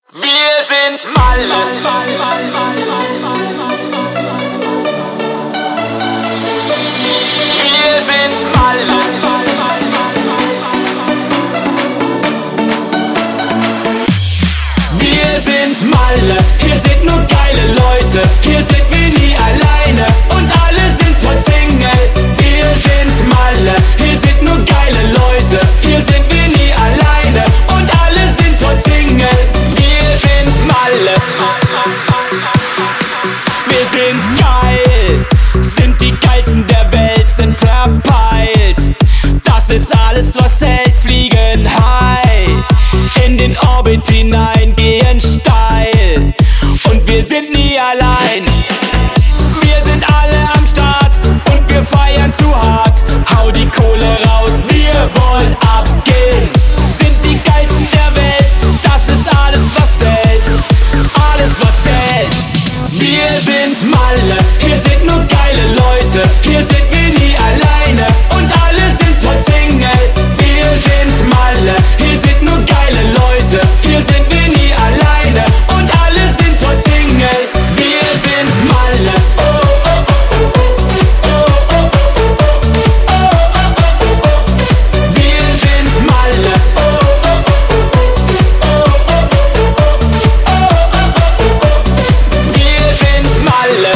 Wir sind Malle. Wir sind Malle. Wir sind Malle. Hier sind nur geile Leute. Hier sind wir nie alleine und alle sind heute Single. Wir sind Malle. Hier sind nur geile Leute. Hier sind wir nie alleine und alle sind heute Single. Wir sind Malle. Wir sind geil, sind die geilsten der Welt, sind verpeilt. Das ist alles, was hält, fliegen high, in den Orbit hinein, gehen steil. Und wir sind nie allein. Wir sind alle am Start und wir feiern zu hart. Hau die Kohle raus, wir wollen abgehen. Sind die geilsten der Welt, das ist alles, was zählt. Alles, was zählt. Wir sind Malle, hier sind nur geile Leute. Hier sind wir nie alleine und alle sind heute Single. Wir sind Malle, hier sind nur geile Leute. Hier sind wir nie alleine und alle sind heute Single. Wir sind Malle. Oh, oh, oh, oh, oh, oh, oh, oh, oh, oh. Wir sind Malle. Oh, oh, oh, oh, oh, oh, oh. Wir sind Malle.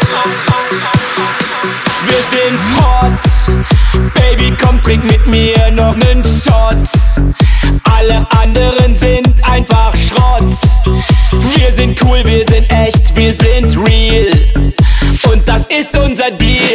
Wir sind hot. Baby, komm, trink mit mir noch nen Shot. Alle anderen sind einfach Schrott. Wir sind cool, wir sind echt, wir sind real. Und das ist unser Deal.